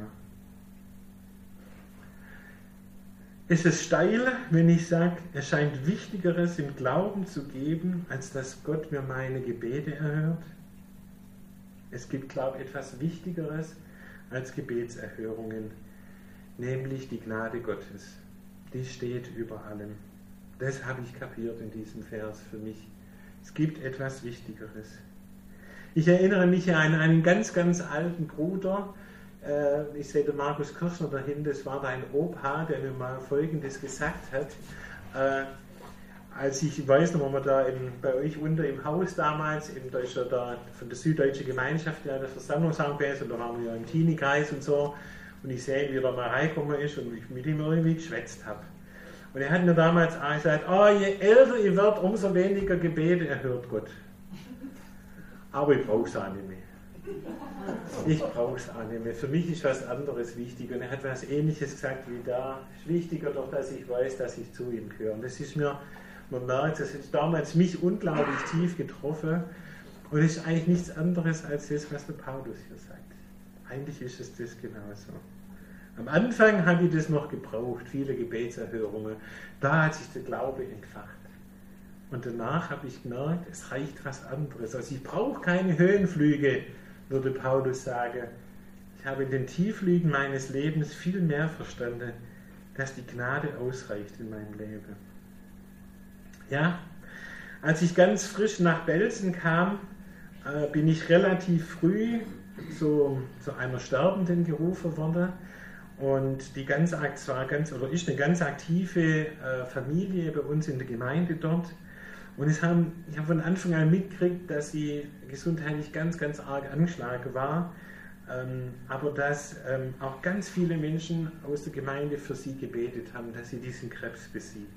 Es ist steil, wenn ich sage, es scheint Wichtigeres im Glauben zu geben, als dass Gott mir meine Gebete erhört. Es gibt, glaube ich, etwas Wichtigeres als Gebetserhörungen, nämlich die Gnade Gottes. Die steht über allem. Das habe ich kapiert in diesem Vers für mich. Es gibt etwas Wichtigeres. Ich erinnere mich an einen ganz, ganz alten Bruder. Ich sehe den Markus Kirschner dahin, das war dein Opa, der mir mal Folgendes gesagt hat. Als ich, ich weiß noch, wo wir da im, bei euch unter im Haus damals, im Deutscher, da, von der Süddeutschen Gemeinschaft, ja, der Versammlungsraum gewesen, und da waren wir ja im Teenie-Kreis und so. Und ich sehe, wie er mal reingekommen ist und ich mit ihm irgendwie geschwätzt habe. Und er hat mir damals auch gesagt, oh, je älter ihr werdet, umso weniger Gebete erhört Gott. Aber ich brauche es auch nicht mehr. Ich brauche es auch nicht mehr. Für mich ist was anderes wichtig. Und er hat was Ähnliches gesagt wie da. Es ist wichtiger doch, dass ich weiß, dass ich zu ihm gehöre. Und das ist mir man merkt, das hat damals mich unglaublich tief getroffen. Und es ist eigentlich nichts anderes als das, was der Paulus hier sagt. Eigentlich ist es das genauso. Am Anfang habe ich das noch gebraucht, viele Gebetserhörungen. Da hat sich der Glaube entfacht. Und danach habe ich gemerkt, es reicht was anderes. Also ich brauche keine Höhenflüge, würde Paulus sagen. Ich habe in den Tieflügen meines Lebens viel mehr verstanden, dass die Gnade ausreicht in meinem Leben. Ja, als ich ganz frisch nach Belsen kam, äh, bin ich relativ früh zu, zu einer Sterbenden gerufen worden. Und die ganz, war ganz, oder ist eine ganz aktive äh, Familie bei uns in der Gemeinde dort. Und es haben, ich habe von Anfang an mitgekriegt, dass sie gesundheitlich ganz, ganz arg angeschlagen war. Ähm, aber dass ähm, auch ganz viele Menschen aus der Gemeinde für sie gebetet haben, dass sie diesen Krebs besiegt.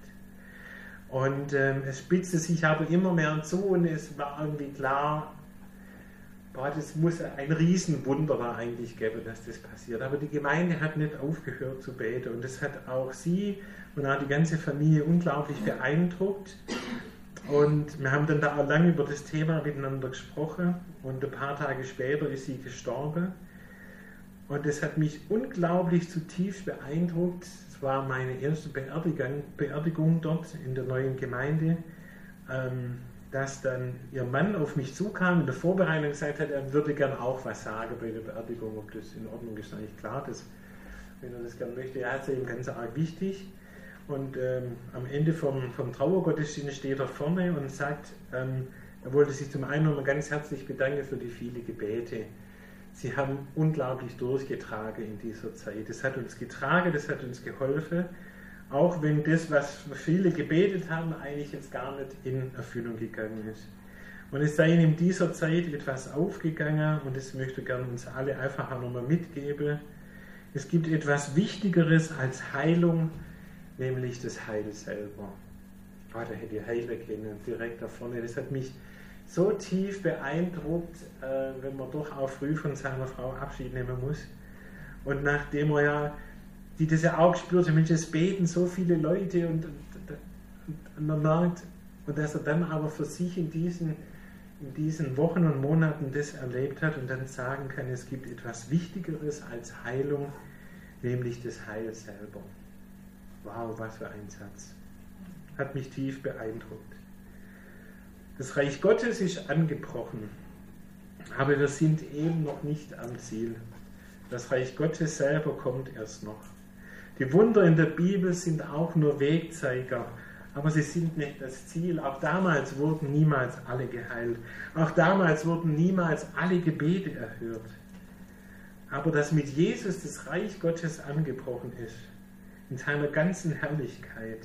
Und ähm, es spitzte sich aber immer mehr zu und es war irgendwie klar, boah, das muss ein Riesenwunder da eigentlich geben, dass das passiert. Aber die Gemeinde hat nicht aufgehört zu beten und das hat auch sie und auch die ganze Familie unglaublich beeindruckt. Und wir haben dann da auch lange über das Thema miteinander gesprochen und ein paar Tage später ist sie gestorben. Und das hat mich unglaublich zutiefst beeindruckt. Es war meine erste Beerdigung, Beerdigung dort in der neuen Gemeinde, ähm, dass dann ihr Mann auf mich zukam in der Vorbereitung gesagt hat, er würde gern auch was sagen bei der Beerdigung, ob das in Ordnung ist. Eigentlich klar, dass, wenn er das gern möchte, ja, ist ihm ganz arg wichtig. Und ähm, am Ende vom, vom Trauergottesdienst steht er vorne und sagt, ähm, er wollte sich zum einen nochmal ganz herzlich bedanken für die vielen Gebete. Sie haben unglaublich durchgetragen in dieser Zeit. Das hat uns getragen, das hat uns geholfen, auch wenn das, was viele gebetet haben, eigentlich jetzt gar nicht in Erfüllung gegangen ist. Und es sei in dieser Zeit etwas aufgegangen und das möchte ich gerne uns alle einfach auch nochmal mitgeben. Es gibt etwas Wichtigeres als Heilung, nämlich das Heil selber. Oh, da hätte ich heilen können, direkt da vorne. Das hat mich so tief beeindruckt, äh, wenn man doch auch früh von seiner Frau Abschied nehmen muss. Und nachdem er ja, die das ja auch gespürt hat, Mensch, es beten so viele Leute und, und, und man merkt, und dass er dann aber für sich in diesen, in diesen Wochen und Monaten das erlebt hat und dann sagen kann, es gibt etwas Wichtigeres als Heilung, nämlich das Heil selber. Wow, was für ein Satz. Hat mich tief beeindruckt. Das Reich Gottes ist angebrochen, aber wir sind eben noch nicht am Ziel. Das Reich Gottes selber kommt erst noch. Die Wunder in der Bibel sind auch nur Wegzeiger, aber sie sind nicht das Ziel. Auch damals wurden niemals alle geheilt. Auch damals wurden niemals alle Gebete erhört. Aber dass mit Jesus das Reich Gottes angebrochen ist, in seiner ganzen Herrlichkeit,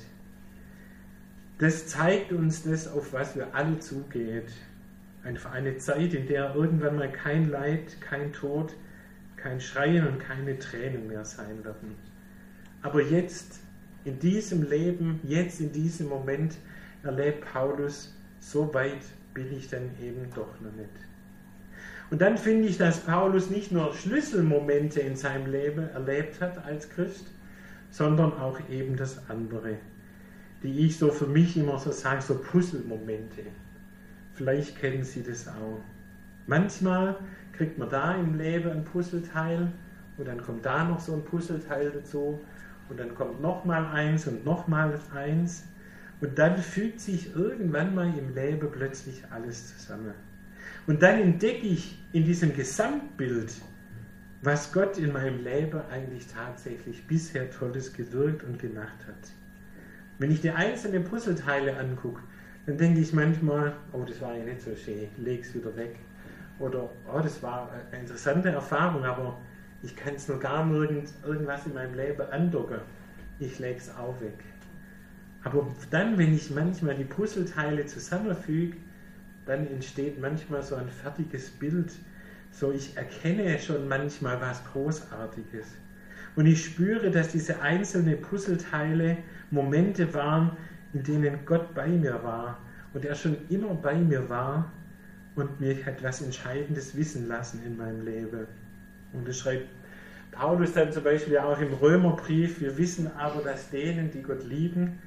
das zeigt uns das, auf was wir alle zugeht. Einfach eine Zeit, in der irgendwann mal kein Leid, kein Tod, kein Schreien und keine Tränen mehr sein werden. Aber jetzt, in diesem Leben, jetzt in diesem Moment, erlebt Paulus, so weit bin ich dann eben doch noch nicht. Und dann finde ich, dass Paulus nicht nur Schlüsselmomente in seinem Leben erlebt hat als Christ, sondern auch eben das andere, die ich so für mich immer so sage, so Puzzlemomente. Vielleicht kennen Sie das auch. Manchmal kriegt man da im Leben ein Puzzleteil und dann kommt da noch so ein Puzzleteil dazu und dann kommt nochmal eins und nochmal eins und dann fügt sich irgendwann mal im Leben plötzlich alles zusammen. Und dann entdecke ich in diesem Gesamtbild, was Gott in meinem Leben eigentlich tatsächlich bisher Tolles gewirkt und gemacht hat. Wenn ich die einzelnen Puzzleteile angucke, dann denke ich manchmal, oh, das war ja nicht so schön, leg es wieder weg. Oder, oh, das war eine interessante Erfahrung, aber ich kann es noch gar nirgend irgendwas in meinem Leben andocken. Ich lege es auch weg. Aber dann, wenn ich manchmal die Puzzleteile zusammenfüge, dann entsteht manchmal so ein fertiges Bild. So, ich erkenne schon manchmal was Großartiges. Und ich spüre, dass diese einzelnen Puzzleteile Momente waren, in denen Gott bei mir war und er schon immer bei mir war und mir etwas Entscheidendes wissen lassen in meinem Leben. Und das schreibt Paulus dann zum Beispiel auch im Römerbrief, wir wissen aber, dass denen, die Gott lieben,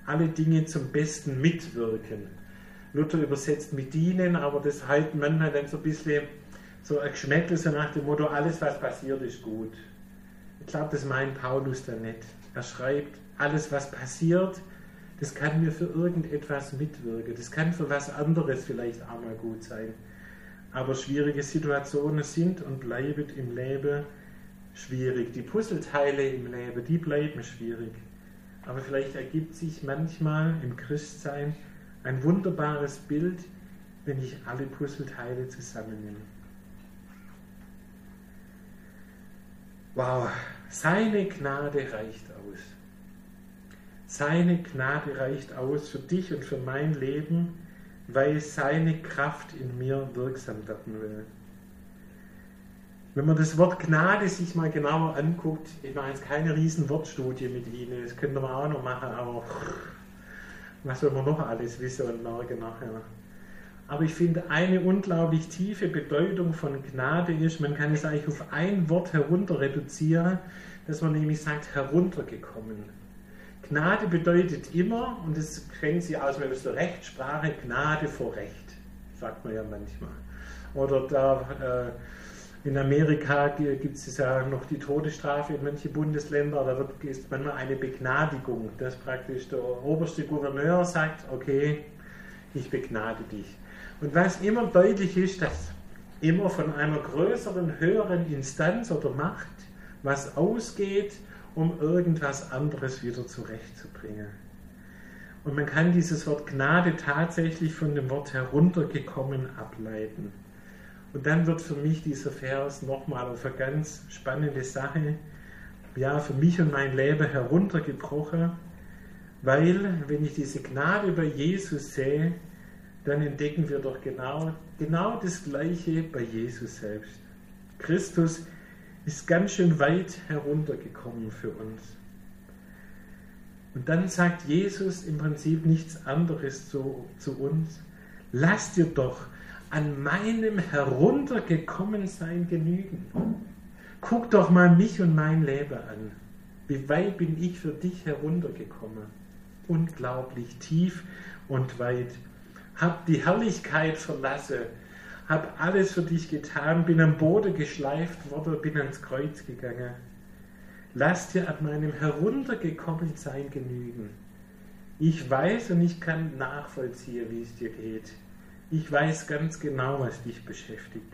alle Dinge zum Besten mitwirken. Luther übersetzt mit dienen, aber das halten manchmal dann so ein bisschen so ein Geschmäckle, so nach dem Motto, alles was passiert ist gut. Ich glaube, das meint Paulus da nicht. Er schreibt, alles was passiert, das kann mir für irgendetwas mitwirken. Das kann für was anderes vielleicht auch mal gut sein. Aber schwierige Situationen sind und bleiben im Leben schwierig. Die Puzzleteile im Leben, die bleiben schwierig. Aber vielleicht ergibt sich manchmal im Christsein ein wunderbares Bild, wenn ich alle Puzzleteile zusammennehme. Wow, seine Gnade reicht aus. Seine Gnade reicht aus für dich und für mein Leben, weil seine Kraft in mir wirksam werden will. Wenn man das Wort Gnade sich mal genauer anguckt, ich mache jetzt keine riesen Wortstudie mit Ihnen, das könnte man auch noch machen, aber was soll man noch alles wissen und merken nachher. Aber ich finde, eine unglaublich tiefe Bedeutung von Gnade ist, man kann es eigentlich auf ein Wort herunter reduzieren, dass man nämlich sagt, heruntergekommen. Gnade bedeutet immer, und das kennt Sie aus der Rechtssprache, Gnade vor Recht, sagt man ja manchmal. Oder da äh, in Amerika gibt es ja noch die Todesstrafe in manchen Bundesländern, da wird ist manchmal eine Begnadigung, dass praktisch der oberste Gouverneur sagt, okay, ich begnade dich. Und was immer deutlich ist, dass immer von einer größeren, höheren Instanz oder Macht was ausgeht, um irgendwas anderes wieder zurechtzubringen. Und man kann dieses Wort Gnade tatsächlich von dem Wort heruntergekommen ableiten. Und dann wird für mich dieser Vers nochmal auf eine ganz spannende Sache, ja, für mich und mein Leben heruntergebrochen, weil, wenn ich diese Gnade bei Jesus sehe, dann entdecken wir doch genau, genau das Gleiche bei Jesus selbst. Christus ist ganz schön weit heruntergekommen für uns. Und dann sagt Jesus im Prinzip nichts anderes zu, zu uns. Lass dir doch an meinem Heruntergekommensein genügen. Guck doch mal mich und mein Leben an. Wie weit bin ich für dich heruntergekommen? Unglaublich tief und weit. Hab die Herrlichkeit verlassen. Hab alles für dich getan, bin am Boden geschleift worden, bin ans Kreuz gegangen. Lass dir an meinem Heruntergekommensein genügen. Ich weiß und ich kann nachvollziehen, wie es dir geht. Ich weiß ganz genau, was dich beschäftigt.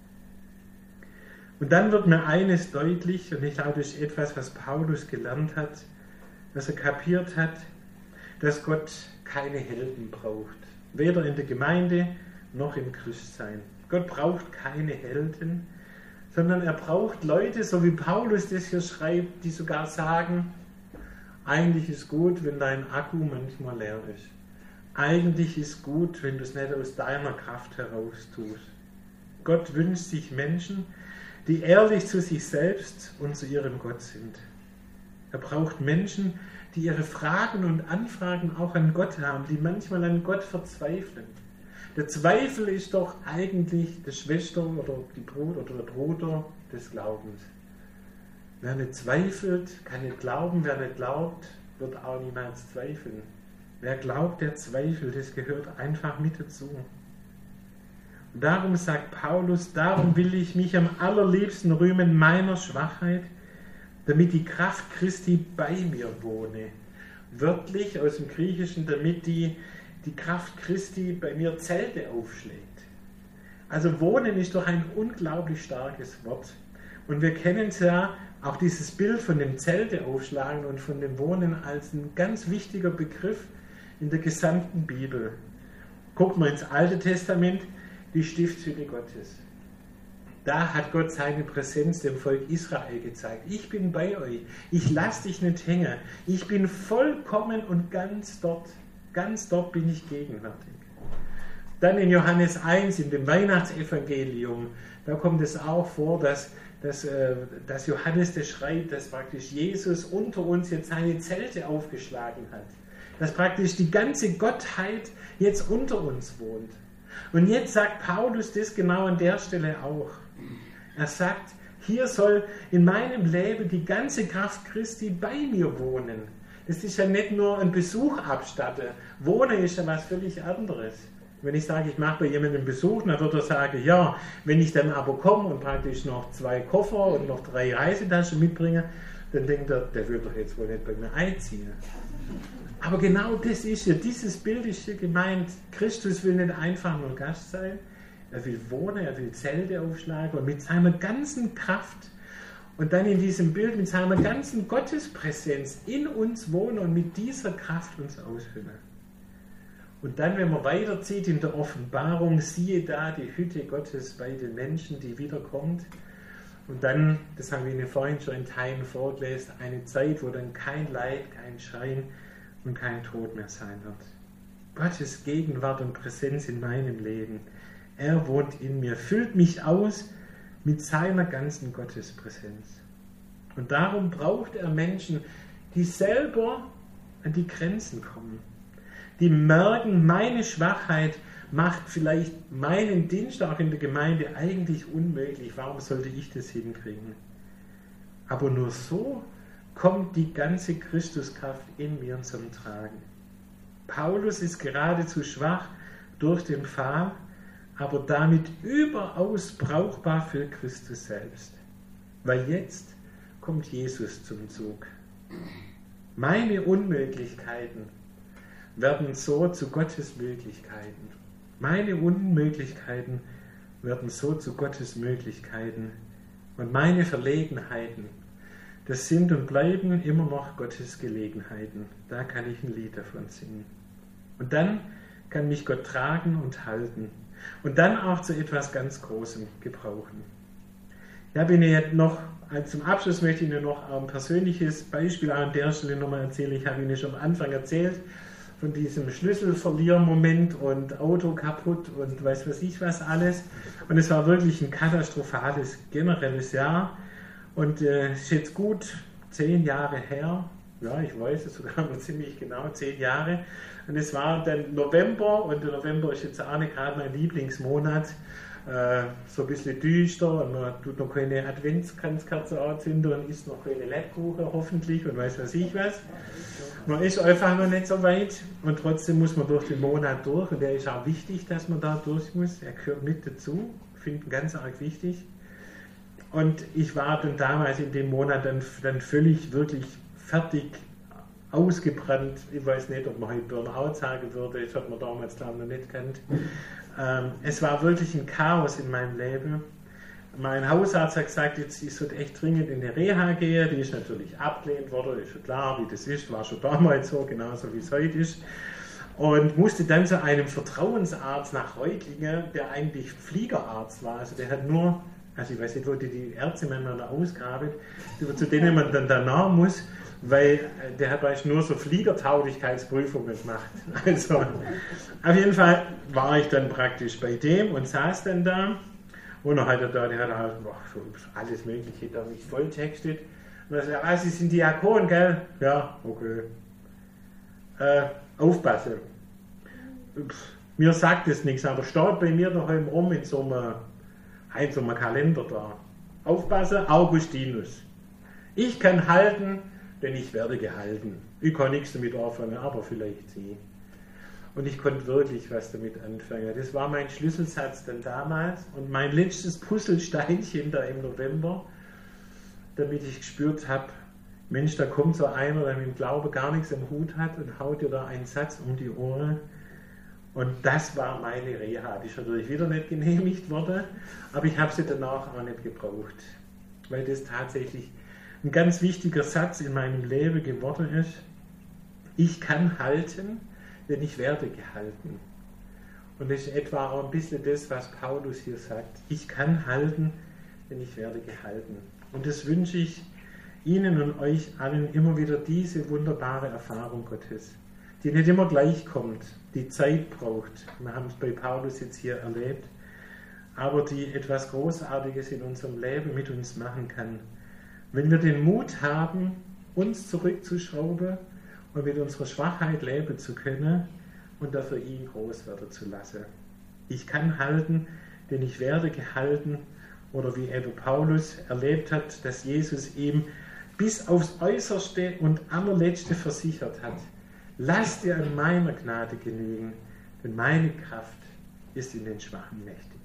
Und dann wird mir eines deutlich, und ich glaube, das ist etwas, was Paulus gelernt hat, dass er kapiert hat, dass Gott keine Helden braucht. Weder in der Gemeinde noch im Christsein. Gott braucht keine Helden, sondern er braucht Leute, so wie Paulus das hier schreibt, die sogar sagen, eigentlich ist gut, wenn dein Akku manchmal leer ist. Eigentlich ist gut, wenn du es nicht aus deiner Kraft heraus tust. Gott wünscht sich Menschen, die ehrlich zu sich selbst und zu ihrem Gott sind. Er braucht Menschen, die ihre Fragen und Anfragen auch an Gott haben, die manchmal an Gott verzweifeln. Der Zweifel ist doch eigentlich die Schwester oder die Bruder oder der Bruder des Glaubens. Wer nicht zweifelt, kann nicht glauben. Wer nicht glaubt, wird auch niemals zweifeln. Wer glaubt, der zweifelt. Das gehört einfach mit dazu. Und darum sagt Paulus, darum will ich mich am allerliebsten rühmen meiner Schwachheit, damit die Kraft Christi bei mir wohne. Wörtlich aus dem Griechischen, damit die die Kraft Christi bei mir Zelte aufschlägt. Also wohnen ist doch ein unglaublich starkes Wort. Und wir kennen es ja, auch dieses Bild von dem Zelte aufschlagen und von dem Wohnen als ein ganz wichtiger Begriff in der gesamten Bibel. Guckt mal ins Alte Testament, die Stiftshütte Gottes. Da hat Gott seine Präsenz dem Volk Israel gezeigt. Ich bin bei euch. Ich lasse dich nicht hängen. Ich bin vollkommen und ganz dort. Ganz dort bin ich gegenwärtig. Dann in Johannes eins, in dem Weihnachtsevangelium, da kommt es auch vor, dass, dass, dass Johannes das schreibt, dass praktisch Jesus unter uns jetzt seine Zelte aufgeschlagen hat. Dass praktisch die ganze Gottheit jetzt unter uns wohnt. Und jetzt sagt Paulus das genau an der Stelle auch. Er sagt, hier soll in meinem Leben die ganze Kraft Christi bei mir wohnen. Das ist ja nicht nur ein Besuch abstatten. Wohnen ist ja was völlig anderes. Wenn ich sage, ich mache bei jemandem einen Besuch, dann wird er sagen, ja, wenn ich dann aber komme und praktisch noch zwei Koffer und noch drei Reisetaschen mitbringe, dann denkt er, der will doch jetzt wohl nicht bei mir einziehen. Aber genau das ist ja, dieses Bild ist hier gemeint. Christus will nicht einfach nur Gast sein, er will wohnen, er will Zelte aufschlagen und mit seiner ganzen Kraft und dann in diesem Bild mit seiner ganzen Gottespräsenz in uns wohnen und mit dieser Kraft uns ausfüllen. Und dann, wenn man weiterzieht in der Offenbarung, siehe da die Hütte Gottes bei den Menschen, die wiederkommt. Und dann, das haben wir Ihnen vorhin schon in Teilen vorgelesen, eine Zeit, wo dann kein Leid, kein Schein und kein Tod mehr sein wird. Gottes Gegenwart und Präsenz in meinem Leben. Er wohnt in mir, füllt mich aus mit seiner ganzen Gottespräsenz. Und darum braucht er Menschen, die selber an die Grenzen kommen. Die merken, meine Schwachheit macht vielleicht meinen Dienst auch in der Gemeinde eigentlich unmöglich. Warum sollte ich das hinkriegen? Aber nur so kommt die ganze Christuskraft in mir zum Tragen. Paulus ist geradezu schwach durch den Pfahl, aber damit überaus brauchbar für Christus selbst. Weil jetzt kommt Jesus zum Zug. Meine Unmöglichkeiten werden so zu Gottes Möglichkeiten. Meine Unmöglichkeiten werden so zu Gottes Möglichkeiten. Und meine Verlegenheiten, das sind und bleiben immer noch Gottes Gelegenheiten. Da kann ich ein Lied davon singen. Und dann kann mich Gott tragen und halten. Und dann auch zu etwas ganz Großem gebrauchen. Ich habe Ihnen jetzt noch, zum Abschluss möchte ich Ihnen noch ein persönliches Beispiel an der Stelle nochmal erzählen. Ich habe Ihnen schon am Anfang erzählt, von diesem Schlüsselverliermoment und Auto kaputt und weiß was ich was alles. Und es war wirklich ein katastrophales, generelles Jahr. Und es äh, ist jetzt gut zehn Jahre her. Ja, ich weiß es sogar noch ziemlich genau, zehn Jahre. Und es war dann November und der November ist jetzt auch nicht gerade mein Lieblingsmonat. Äh, so ein bisschen düster und man tut noch keine Adventskranzkerze anzünden und isst noch keine Lebkuchen hoffentlich und weiß was ich was. Man ist einfach noch nicht so weit und trotzdem muss man durch den Monat durch und der ist auch wichtig, dass man da durch muss. Er gehört mit dazu, finde ich ganz arg wichtig. Und ich war dann damals in dem Monat dann, dann völlig, wirklich fertig, ausgebrannt. Ich weiß nicht, ob man heute Burnout sagen würde, das hat man damals glaube ich noch nicht gekannt. Ähm, es war wirklich ein Chaos in meinem Leben. Mein Hausarzt hat gesagt, jetzt ich sollte echt dringend in die Reha gehen. Die ist natürlich abgelehnt worden, ist schon klar, wie das ist, war schon damals so, genauso wie es heute ist. Und musste dann zu einem Vertrauensarzt nach Reutlingen, der eigentlich Fliegerarzt war. Also der hat nur, also ich weiß nicht, wo die, die Ärzte miteinander ausgraben, zu denen man dann danach muss, weil der hat eigentlich nur so Fliegertauglichkeitsprüfungen gemacht. Also auf jeden Fall war ich dann praktisch bei dem und saß dann da. Und dann hat er da, der hat halt boah, so alles Mögliche da mich volltextet. Und er sagt, ah, Sie sind Diakon, gell? Ja, okay. Äh, aufpassen. Pff, mir sagt es nichts, aber steht bei mir daheim rum in so einem, in so einem Kalender da. Aufpassen, Augustinus. Ich kann halten, denn ich werde gehalten. Ich kann nichts damit anfangen, aber vielleicht Sie. Und ich konnte wirklich was damit anfangen. Das war mein Schlüsselsatz dann damals und mein letztes Puzzlesteinchen da im November, damit ich gespürt habe, Mensch, da kommt so einer, der mit dem Glauben gar nichts am Hut hat und haut dir da einen Satz um die Ohren. Und das war meine Reha. Die ist natürlich wieder nicht genehmigt worden, aber ich habe sie danach auch nicht gebraucht, weil das tatsächlich ein ganz wichtiger Satz in meinem Leben geworden ist. Ich kann halten, denn ich werde gehalten. Und das ist etwa auch ein bisschen das, was Paulus hier sagt. Ich kann halten, denn ich werde gehalten. Und das wünsche ich Ihnen und euch allen immer wieder, diese wunderbare Erfahrung Gottes, die nicht immer gleich kommt, die Zeit braucht. Wir haben es bei Paulus jetzt hier erlebt, aber die etwas Großartiges in unserem Leben mit uns machen kann. Wenn wir den Mut haben, uns zurückzuschrauben und mit unserer Schwachheit leben zu können und dafür ihn groß werden zu lassen. Ich kann halten, denn ich werde gehalten. Oder wie eben Paulus erlebt hat, dass Jesus ihm bis aufs Äußerste und allerletzte versichert hat, lass dir an meiner Gnade genügen, denn meine Kraft ist in den Schwachen mächtig.